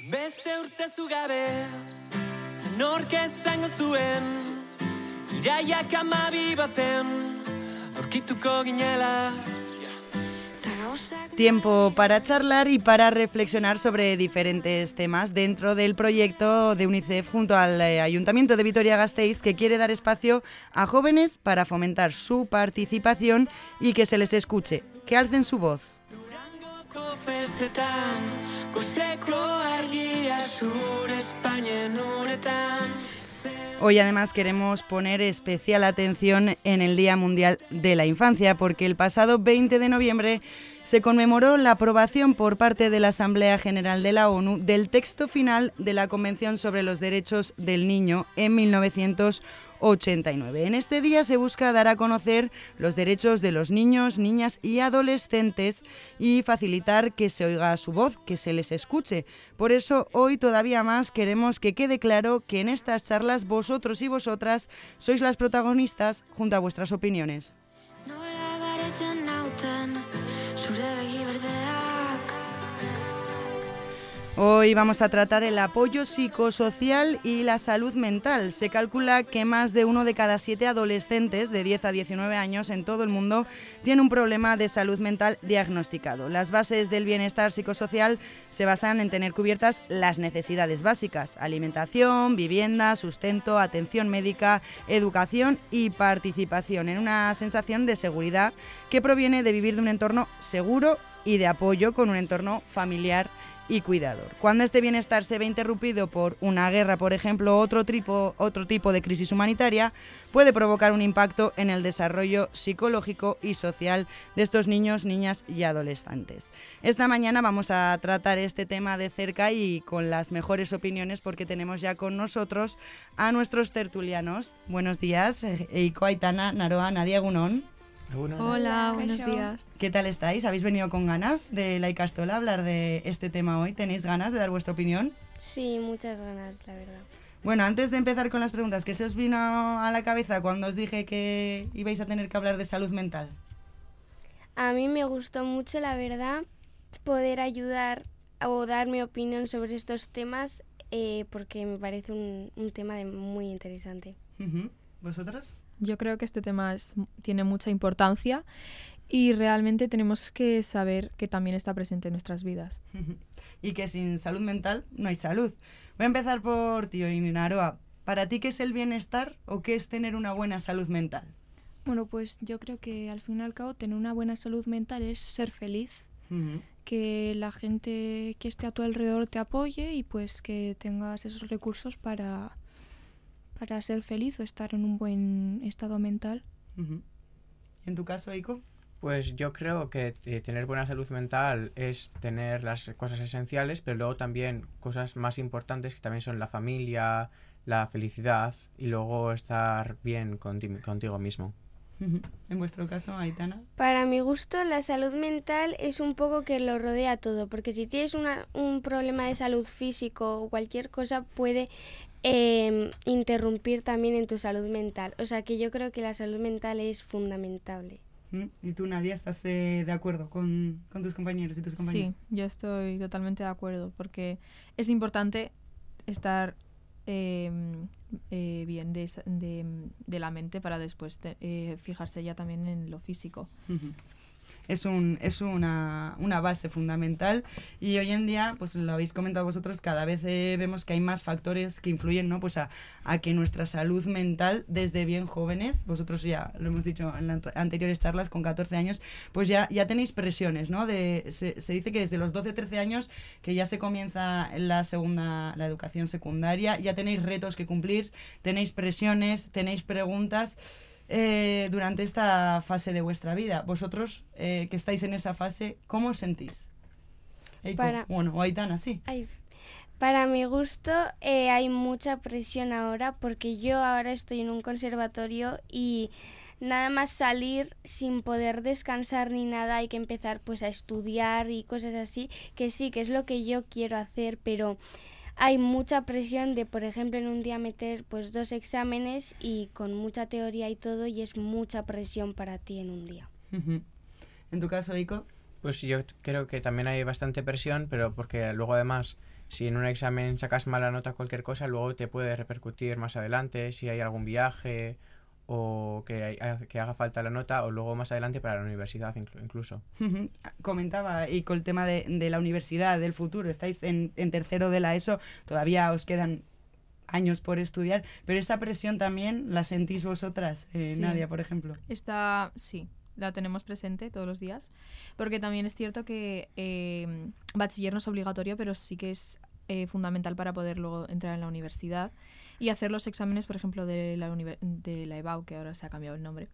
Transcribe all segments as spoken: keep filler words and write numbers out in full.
Beste urtezu gabe, nork esango zuen, iraiak amabi baten, aurkituko ginela. Tiempo para charlar y para reflexionar sobre diferentes temas dentro del proyecto de UNICEF junto al Ayuntamiento de Vitoria-Gasteiz, que quiere dar espacio a jóvenes para fomentar su participación y que se les escuche, que alcen su voz. Hoy además queremos poner especial atención en el Día Mundial de la Infancia, porque el pasado veinte de noviembre se conmemoró la aprobación por parte de la Asamblea General de la ONU del texto final de la Convención sobre los Derechos del Niño en mil novecientos ochenta y nueve. En este día se busca dar a conocer los derechos de los niños, niñas y adolescentes y facilitar que se oiga su voz, que se les escuche. Por eso hoy todavía más queremos que quede claro que en estas charlas vosotros y vosotras sois las protagonistas junto a vuestras opiniones. Hoy vamos a tratar el apoyo psicosocial y la salud mental. Se calcula que más de uno de cada siete adolescentes de diez a diecinueve años en todo el mundo tiene un problema de salud mental diagnosticado. Las bases del bienestar psicosocial se basan en tener cubiertas las necesidades básicas: alimentación, vivienda, sustento, atención médica, educación y participación en una sensación de seguridad que proviene de vivir de un entorno seguro y de apoyo con un entorno familiar y cuidador. Cuando este bienestar se ve interrumpido por una guerra, por ejemplo, otro tipo, otro tipo de crisis humanitaria, puede provocar un impacto en el desarrollo psicológico y social de estos niños, niñas y adolescentes. Esta mañana vamos a tratar este tema de cerca y con las mejores opiniones, porque tenemos ya con nosotros a nuestros tertulianos. Buenos días, Eiko, Aitana, Naroa, Nadia, Egunon. Hola, buenos días. ¿Qué tal estáis? ¿Habéis venido con ganas de la Ikastola a hablar de este tema hoy? ¿Tenéis ganas de dar vuestra opinión? Sí, muchas ganas, la verdad. Bueno, antes de empezar con las preguntas, ¿qué se os vino a la cabeza cuando os dije que ibais a tener que hablar de salud mental? A mí me gustó mucho, la verdad, poder ayudar o dar mi opinión sobre estos temas, eh, porque me parece un, un tema de muy interesante. Uh-huh. ¿Vosotros? Yo creo que este tema es, tiene mucha importancia y realmente tenemos que saber que también está presente en nuestras vidas. Uh-huh. Y que sin salud mental no hay salud. Voy a empezar por ti, Naroa. ¿Para ti qué es el bienestar o qué es tener una buena salud mental? Bueno, pues yo creo que al fin y al cabo tener una buena salud mental es ser feliz, uh-huh. que la gente que esté a tu alrededor te apoye y pues que tengas esos recursos para... para ser feliz o estar en un buen estado mental. Uh-huh. ¿En tu caso, Eiko? Pues yo creo que eh, tener buena salud mental es tener las cosas esenciales, pero luego también cosas más importantes que también son la familia, la felicidad y luego estar bien conti- contigo mismo. Uh-huh. ¿En vuestro caso, Aitana? Para mi gusto, la salud mental es un poco que lo rodea todo, porque si tienes una, un problema de salud físico o cualquier cosa puede Eh, interrumpir también en tu salud mental. O sea que yo creo que la salud mental es fundamental. ¿Y tú, Nadia, estás eh, de acuerdo con, con tus compañeros y tus compañeras? Sí, yo estoy totalmente de acuerdo, porque es importante estar eh, eh, bien de, de, de la mente para después de, eh, fijarse ya también en lo físico. Uh-huh. Es, un, es una, una base fundamental y hoy en día, pues lo habéis comentado vosotros, cada vez eh, vemos que hay más factores que influyen, ¿no? Pues a, a que nuestra salud mental desde bien jóvenes, vosotros ya lo hemos dicho en las anteriores charlas, con catorce años, pues ya, ya tenéis presiones, ¿no? De, se, se dice que desde los doce trece años que ya se comienza la segunda, la educación secundaria, ya tenéis retos que cumplir, tenéis presiones, tenéis preguntas. Eh, durante esta fase de vuestra vida, vosotros eh, que estáis en esa fase, ¿cómo os sentís? Eiko, para, bueno, o Aitana, sí. Ay, para mi gusto eh, hay mucha presión ahora, porque yo ahora estoy en un conservatorio y nada más salir sin poder descansar ni nada, hay que empezar pues a estudiar y cosas así, que sí, que es lo que yo quiero hacer, pero hay mucha presión de, por ejemplo, en un día meter pues dos exámenes y con mucha teoría y todo, y es mucha presión para ti en un día. Uh-huh. ¿En tu caso, Eiko? Pues yo creo que también hay bastante presión, pero porque luego además si en un examen sacas mala nota cualquier cosa, luego te puede repercutir más adelante, si hay algún viaje o que, hay, que haga falta la nota, o luego más adelante para la universidad incluso. Comentaba, y con el tema de, de la universidad, del futuro, estáis en, en tercero de la ESO, todavía os quedan años por estudiar, pero esa presión también la sentís vosotras, eh, sí. Nadia, por ejemplo. Está, sí, la tenemos presente todos los días, porque también es cierto que eh, bachiller no es obligatorio, pero sí que es eh, fundamental para poder luego entrar en la universidad y hacer los exámenes, por ejemplo, de la, de la E B A U, que ahora se ha cambiado el nombre.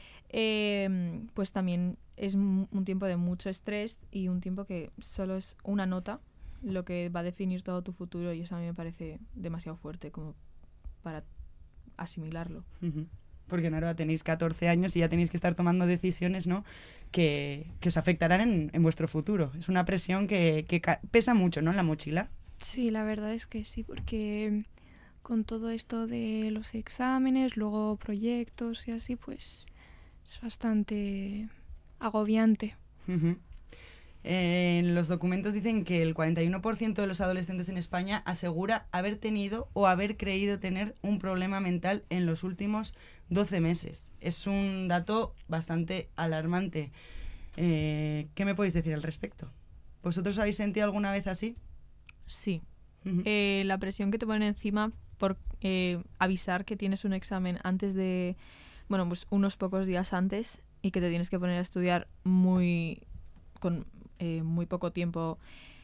Eh, pues también es un tiempo de mucho estrés y un tiempo que solo es una nota lo que va a definir todo tu futuro, y eso a mí me parece demasiado fuerte como para asimilarlo. Uh-huh. Porque, Naroa, tenéis catorce años y ya tenéis que estar tomando decisiones, ¿no?, que, que os afectarán en, en vuestro futuro. Es una presión que, que ca- pesa mucho, ¿no?, en la mochila. Sí, la verdad es que sí, porque con todo esto de los exámenes, luego proyectos y así, pues es bastante agobiante. Uh-huh. Eh, en los documentos dicen que el cuarenta y uno por ciento de los adolescentes en España asegura haber tenido o haber creído tener un problema mental en los últimos doce meses. Es un dato bastante alarmante. Eh, ¿Qué me podéis decir al respecto? ¿Vosotros habéis sentido alguna vez así? Sí. Uh-huh. Eh, la presión que te ponen encima por eh, avisar que tienes un examen antes de, bueno, pues unos pocos días antes, y que te tienes que poner a estudiar muy con eh, muy poco tiempo,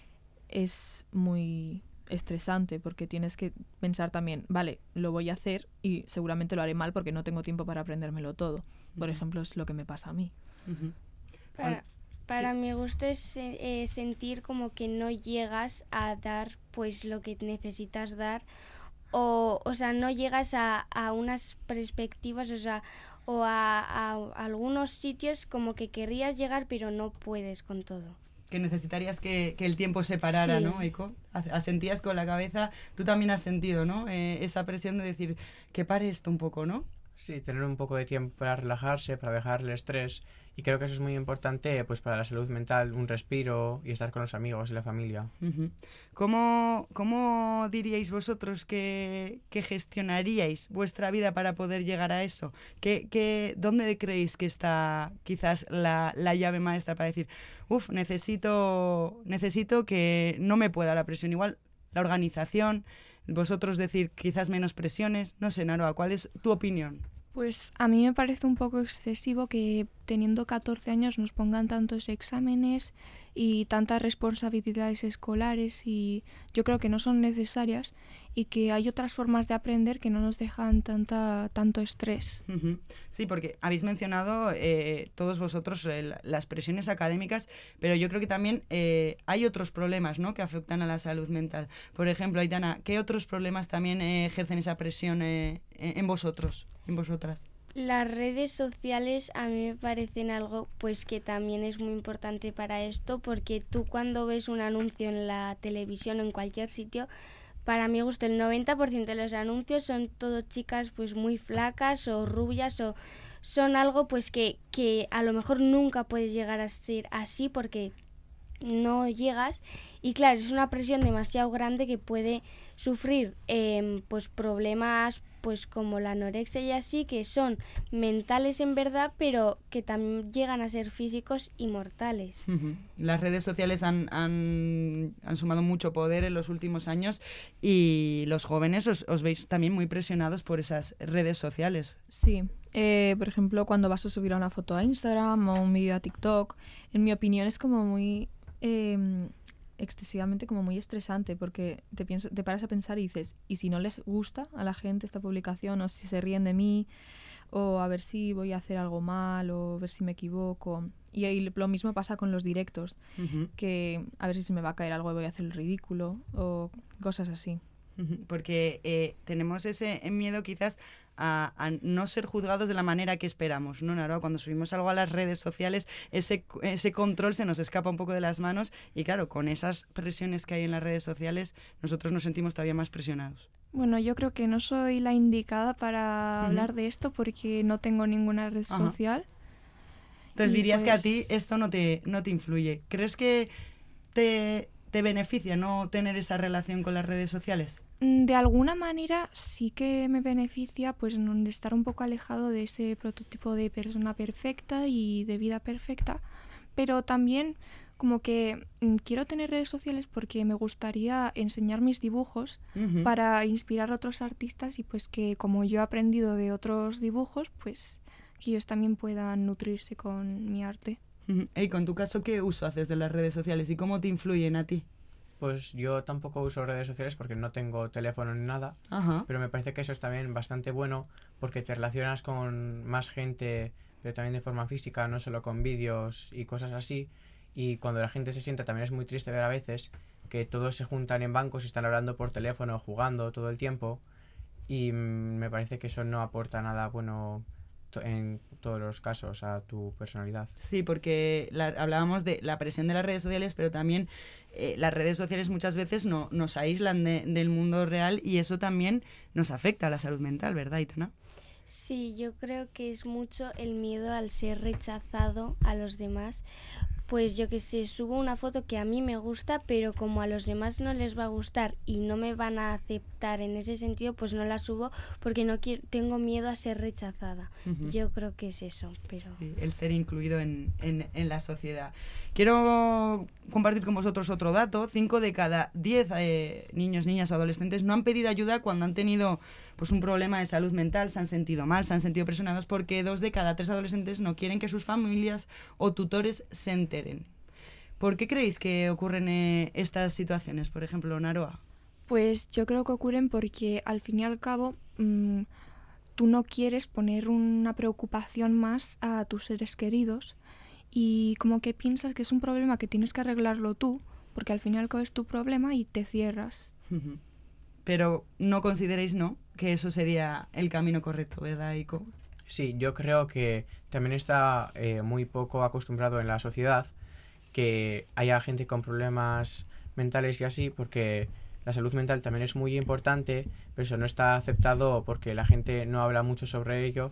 es muy estresante, porque tienes que pensar también, vale, lo voy a hacer y seguramente lo haré mal porque no tengo tiempo para aprendérmelo todo. Por Uh-huh. ejemplo, es lo que me pasa a mí. Uh-huh. Para, para sí. mi gusto es eh, sentir como que no llegas a dar pues lo que necesitas dar, o, o sea, no llegas a, a unas perspectivas, o sea, o a, a, a algunos sitios como que querrías llegar pero no puedes con todo. Que necesitarías que, que el tiempo se parara, sí. ¿no, Eiko? Asentías con la cabeza, tú también has sentido, ¿no?, eh, esa presión de decir que pare esto un poco, ¿no? Sí, tener un poco de tiempo para relajarse, para dejar el estrés, y creo que eso es muy importante pues para la salud mental, un respiro y estar con los amigos y la familia. Uh-huh. ¿Cómo, cómo diríais vosotros que, que gestionaríais vuestra vida para poder llegar a eso? ¿Qué, qué, ¿Dónde creéis que está quizás la, la llave maestra para decir, uff, necesito, necesito que no me pueda la presión? Igual la organización, vosotros decir quizás menos presiones, no sé, Naroa, ¿cuál es tu opinión? Pues a mí me parece un poco excesivo que teniendo catorce años nos pongan tantos exámenes y tantas responsabilidades escolares, y yo creo que no son necesarias, y que hay otras formas de aprender que no nos dejan tanta tanto estrés. Uh-huh. Sí, porque habéis mencionado eh, todos vosotros eh, las presiones académicas, pero yo creo que también eh, hay otros problemas, ¿no?, que afectan a la salud mental. Por ejemplo, Aitana, ¿qué otros problemas también eh, ejercen esa presión eh, en vosotros, en vosotras? Las redes sociales a mí me parecen algo pues que también es muy importante para esto, porque tú cuando ves un anuncio en la televisión o en cualquier sitio, para mi gusto el noventa por ciento de los anuncios son todo chicas pues muy flacas o rubias, o son algo pues que, que a lo mejor nunca puedes llegar a ser así porque no llegas, y claro, es una presión demasiado grande que puede sufrir eh, pues problemas pues como la anorexia y así, que son mentales en verdad, pero que también llegan a ser físicos y mortales. Uh-huh. Las redes sociales han, han, han sumado mucho poder en los últimos años, y los jóvenes os, os veis también muy presionados por esas redes sociales. Sí, eh, por ejemplo, cuando vas a subir una foto a Instagram o un vídeo a TikTok, en mi opinión es como muy... Eh, excesivamente como muy estresante, porque te, pienso, te paras a pensar y dices, ¿y si no le gusta a la gente esta publicación, o si se ríen de mí, o a ver si voy a hacer algo mal, o a ver si me equivoco? Y, y lo mismo pasa con los directos, uh-huh. que a ver si se me va a caer algo y voy a hacer el ridículo, o cosas así. Uh-huh. Porque eh, tenemos ese miedo quizás A, a no ser juzgados de la manera que esperamos, ¿no, Naroa? Cuando subimos algo a las redes sociales, ese, ese control se nos escapa un poco de las manos, y claro, con esas presiones que hay en las redes sociales, nosotros nos sentimos todavía más presionados. Bueno, yo creo que no soy la indicada para uh-huh. hablar de esto, porque no tengo ninguna red Ajá. social. Entonces dirías pues... que a ti esto no te, no te influye. ¿Crees que te... te beneficia no tener esa relación con las redes sociales? De alguna manera sí que me beneficia pues no estar un poco alejado de ese prototipo de persona perfecta y de vida perfecta, pero también como que mm, quiero tener redes sociales porque me gustaría enseñar mis dibujos Uh-huh. para inspirar a otros artistas y pues que como yo he aprendido de otros dibujos, pues que ellos también puedan nutrirse con mi arte. Uh-huh. Y con tu caso, ¿qué uso haces de las redes sociales y cómo te influyen a ti? Pues yo tampoco uso redes sociales porque no tengo teléfono ni nada, Ajá. pero me parece que eso es también bastante bueno porque te relacionas con más gente, pero también de forma física, no solo con vídeos y cosas así. Y cuando la gente se sienta, también es muy triste ver a veces que todos se juntan en bancos y están hablando por teléfono, jugando todo el tiempo. Y mm, me parece que eso no aporta nada bueno to- en todos los casos a tu personalidad. Sí, porque la- hablábamos de la presión de las redes sociales, pero también eh, las redes sociales muchas veces no, nos aíslan de- del mundo real y eso también nos afecta a la salud mental, ¿verdad, Aitana? Sí, yo creo que es mucho el miedo al ser rechazado a los demás. Pues yo que sé, subo una foto que a mí me gusta, pero como a los demás no les va a gustar y no me van a aceptar en ese sentido, pues no la subo porque no quiero, tengo miedo a ser rechazada. Ujú. Yo creo que es eso, pero... Sí, el ser incluido en, en, en la sociedad. Quiero compartir con vosotros otro dato. Cinco de cada diez eh, niños, niñas o adolescentes no han pedido ayuda cuando han tenido pues, un problema de salud mental, se han sentido mal, se han sentido presionados, porque dos de cada tres adolescentes no quieren que sus familias o tutores se enteren. ¿Por qué creéis que ocurren eh, estas situaciones? Por ejemplo, Naroa. Pues yo creo que ocurren porque al fin y al cabo mmm, tú no quieres poner una preocupación más a tus seres queridos y como que piensas que es un problema que tienes que arreglarlo tú, porque al fin y al cabo es tu problema y te cierras. Ujú. Pero no consideréis, ¿no?, que eso sería el camino correcto, ¿verdad, Ico? Sí, yo creo que también está eh, muy poco acostumbrado en la sociedad que haya gente con problemas mentales y así, porque la salud mental también es muy importante, pero eso no está aceptado porque la gente no habla mucho sobre ello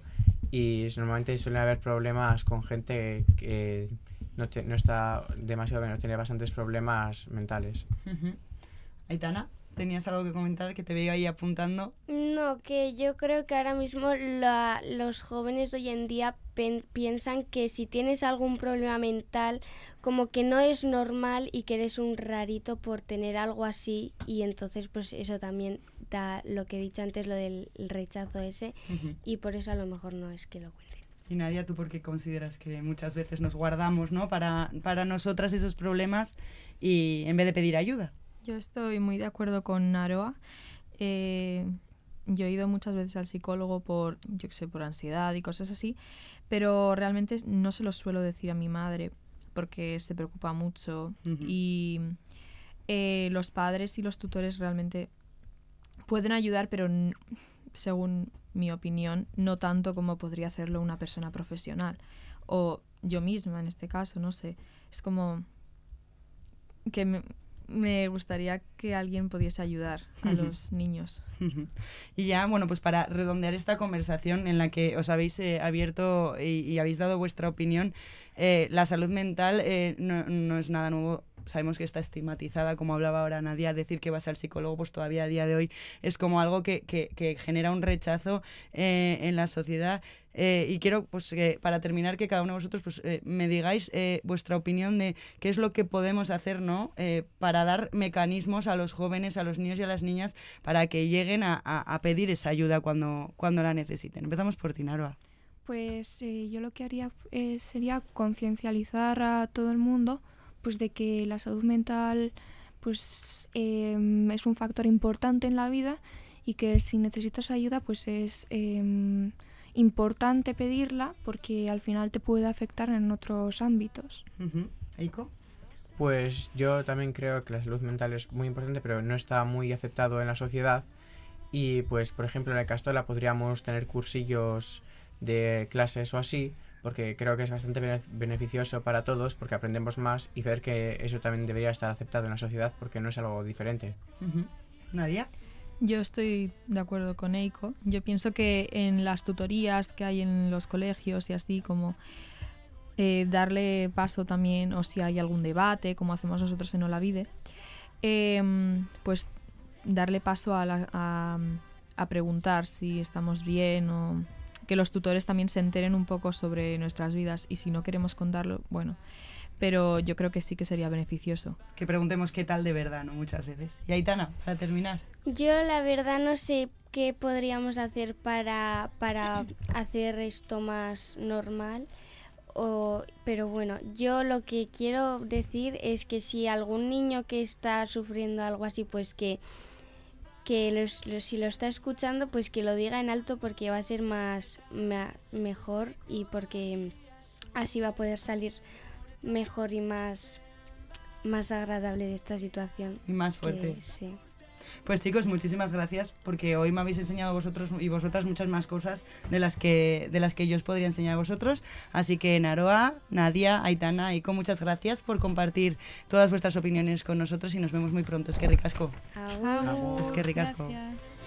y normalmente suele haber problemas con gente que no, te- no está demasiado bien, no tiene bastantes problemas mentales. Ujú. Aitana, ¿tenías algo que comentar que te veía ahí apuntando? No, que yo creo que ahora mismo la- los jóvenes de hoy en día pen- piensan que si tienes algún problema mental, como que no es normal y que eres un rarito por tener algo así, y entonces pues eso también da lo que he dicho antes, lo del rechazo ese, Ujú. y por eso a lo mejor no es que lo cuenten. Y Nadia, ¿tú por qué consideras que muchas veces nos guardamos, ¿no?, para, para nosotras esos problemas y en vez de pedir ayuda? Yo estoy muy de acuerdo con Naroa. Eh, yo he ido muchas veces al psicólogo por, yo qué sé, por ansiedad y cosas así, pero realmente no se lo suelo decir a mi madre porque se preocupa mucho. Ujú. Y eh, los padres y los tutores realmente pueden ayudar, pero n- según mi opinión, no tanto como podría hacerlo una persona profesional. O yo misma, en este caso, no sé. Es como que me, me gustaría que alguien pudiese ayudar a Ujú. los niños. Ujú. Y ya, bueno, pues para redondear esta conversación en la que os habéis eh, abierto y, y habéis dado vuestra opinión, eh, la salud mental eh, no, no es nada nuevo. Sabemos que está estigmatizada, como hablaba ahora Nadia. Decir que vas al psicólogo, pues todavía a día de hoy es como algo que, que, que genera un rechazo eh, en la sociedad. Eh, y quiero, pues, que para terminar, que cada uno de vosotros pues, eh, me digáis eh, vuestra opinión de qué es lo que podemos hacer, ¿no?, eh, para dar mecanismos a los jóvenes, a los niños y a las niñas para que lleguen a, a, a pedir esa ayuda cuando, cuando la necesiten. Empezamos por ti, Naroa. Pues eh, yo lo que haría eh, sería conciencializar a todo el mundo pues de que la salud mental pues eh, es un factor importante en la vida y que si necesitas ayuda pues es eh, importante pedirla porque al final te puede afectar en otros ámbitos. Uh-huh. ¿Eiko? Pues yo también creo que la salud mental es muy importante, pero no está muy aceptado en la sociedad. Y pues, por ejemplo, en el Castola podríamos tener cursillos de clases o así, porque creo que es bastante bene- beneficioso para todos, porque aprendemos más y ver que eso también debería estar aceptado en la sociedad, porque no es algo diferente. Uh-huh. ¿Nadia? Yo estoy de acuerdo con Eiko. Yo pienso que en las tutorías que hay en los colegios y así, como eh, darle paso también, o si hay algún debate, como hacemos nosotros en Olavide, eh, pues darle paso a, la, a, a preguntar si estamos bien, o que los tutores también se enteren un poco sobre nuestras vidas, y si no queremos contarlo, bueno, pero yo creo que sí que sería beneficioso. Que preguntemos qué tal de verdad, ¿no? Muchas veces. Y Aitana, para terminar. Yo la verdad no sé qué podríamos hacer para, para hacer esto más normal, o, pero bueno, yo lo que quiero decir es que si algún niño que está sufriendo algo así, pues que, que los, los, si lo está escuchando, pues que lo diga en alto, porque va a ser más ma, mejor, y porque así va a poder salir mejor y más, más agradable de esta situación. Y más fuerte. Que, sí. Pues chicos, muchísimas gracias, porque hoy me habéis enseñado vosotros y vosotras muchas más cosas de las que de las que yo os podría enseñar a vosotros. Así que Naroa, Nadia, Aitana, Iko, muchas gracias por compartir todas vuestras opiniones con nosotros, y nos vemos muy pronto. Es que ricasco. Agur. Es que ricasco. Gracias.